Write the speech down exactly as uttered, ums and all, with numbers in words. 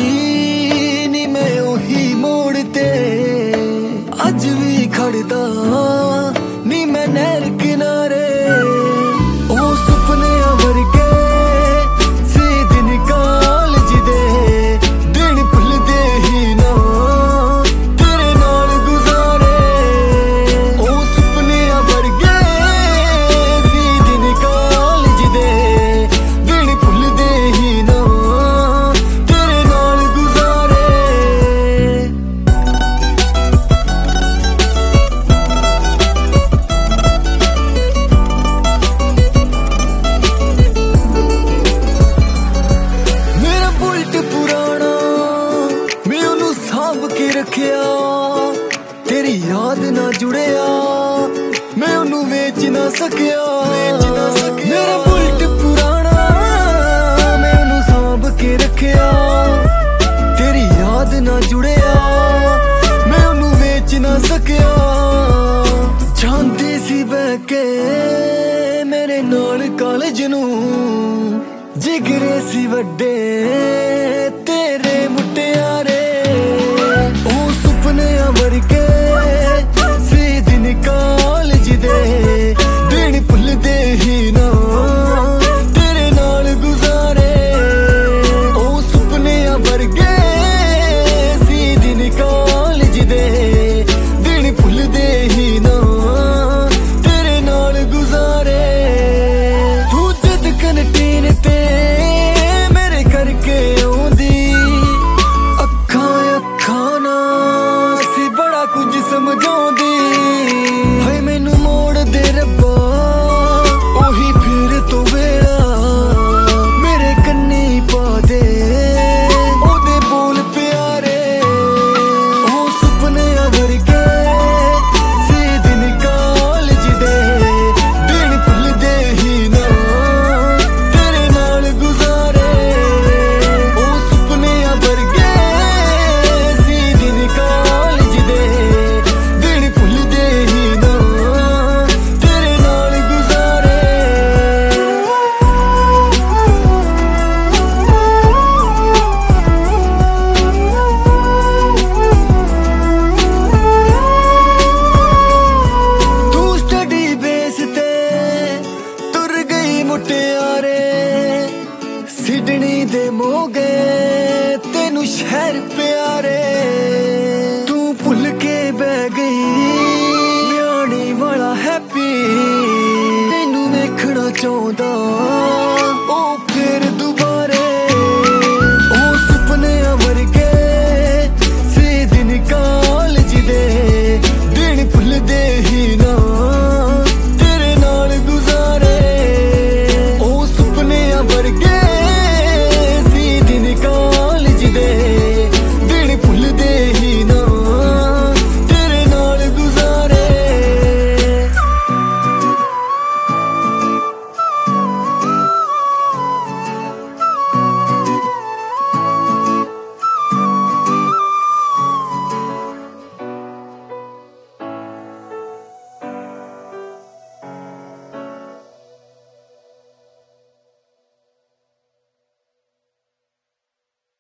ਨੀ ਮੈਂ ਉਹੀ ਮੋੜ ਤੇ ਅੱਜ ਵੀ ਖੜਦਾ ਨੀ ਮੈਂ ਨਹਿਰ ਕਿਨਾਰੇ। ਉਹ ਸੁਪਨਿਆਂ ਵਰਗੇ ਸੀ ਦਿਨ ਕਾਲਜ ਦੇ, ਦਿਨ ਭੁੱਲਦੇ ਹੀ ਨਾ ਤੇਰੇ ਨਾਲ ਗੁਜ਼ਾਰੇ। ਉਹ ਸੁਪਨਿਆਂ ਵਰਗੇ ਸੀ ਦਿਨ ਕਾਲਜ ਦੇ, ਦਿਨ ਭੁੱਲਦੇ ਹੀ ਨਾ ਤੇਰੇ ਨਾਲ ਗੁਜ਼ਾਰੇ। ਮੇਰਾ ਬੁਲਟ ਪੁਰਾਣਾ ਮੈਂ ਉਹਨੂੰ ਸਾਂਭ ਕੇ ਰੱਖਿਆ, ਤੇਰੀ ਯਾਦ ਨਾ ਜੁੜਿਆ ਮੈਂ ਉਹਨੂੰ ਵੇਚ ਨਾ ਸਕਿਆ। ਮੇਰਾ ਬੁਲਟ ਪੁਰਾਣਾ ਮੈਂ ਉਹਨੂੰ ਸਾਂਭ ਕੇ ਰੱਖਿਆ, ਤੇਰੀ ਯਾਦ ਨਾ ਜੁੜਿਆ ਮੈਂ ਉਹਨੂੰ ਵੇਚ ਨਾ ਸਕਿਆ। ਜਾਂਦੀ ਸੀ ਬਹਿ ਕੇ ਮੇਰੇ ਨਾਲ ਕਾਲਜ ਨੂੰ, ਜਿਗਰੇ ਸੀ ਵੱਡੇ ਤੇਰੇ ਮੁਟਿਆਰੇ। ਉਹ ਸੁਪਨਿਆਂ ਵਰਗੇ ਸੀ ਦਿਨ ਕਾਲਜ ਦੇ, ਦਿਨ ਭੁੱਲਦੇ ਹੀ ਨਾ ਤੇਰੇ ਨਾਲ ਗੁਜ਼ਾਰੇ। ਉਹ ਸੁਪਨਿਆਂ ਵਰਗੇ ਸੀ ਦਿਨ ਕਾਲਜ ਦੇ, ਦਿਨ ਭੁੱਲਦੇ ਹੀ ਨਾ ਤੇਰੇ ਨਾਲ ਗੁਜ਼ਾਰੇ। ਤੂੰ ਜਦ ਕੰਟੀਨ ਤੇ ਮੇਰੇ ਕਰਕੇ ਆਉਂਦੀ, ਅੱਖਾਂ ਅੱਖਾਂ ਨਾਲ ਸੀ ਬੜਾ ਕੁਝ ਸਮਝਾਉਂਦੀ। ਹਾਏ ਮੈਨੂੰ ਮੋੜ ਦੇ ਰੱਬਾ ਉਹੀ ਫਿਰ ਤੋਂ ਵੇਲਾ, ਮੇਰੇ ਕੰਨੀ ਪਾ ਦੇ ਉਹਦੇ ਬੋਲ ਪਿਆਰੇ। ਉਹ ਸੁਪਨਿਆਂ ਵਰਗੇ ਸੀ ਦਿਨ ਕਾਲਜ ਦੇ, ਦਿਨ ਭੁੱਲਦੇ ਹੀ ਨਾ ਤੇਰੇ ਨਾਲ ਗੁਜ਼ਾਰੇ। ਉਹ ਸੁਪਨਿਆਂ ਵਰਗੇ ਸੀ ਦਿਨ ਕਾਲਜ ਦੇ, ਦਿਨ ਭੁੱਲਦੇ ਹੀ ਨਾ ਤੇਰੇ ਨਾਲ ਗੁਜ਼ਾਰੇ। ਤੂੰ ਸਟੱਡੀ ਬੇਸ ਤੇ ਤੁਰ ਗਈ ਮੁਟਿਆਰੇ, ਸਿਡਨੀ ਦੇ ਮੋਗੇ ਤੈਨੂੰ ਸ਼ਹਿਰ ਪਿਆਰੇ।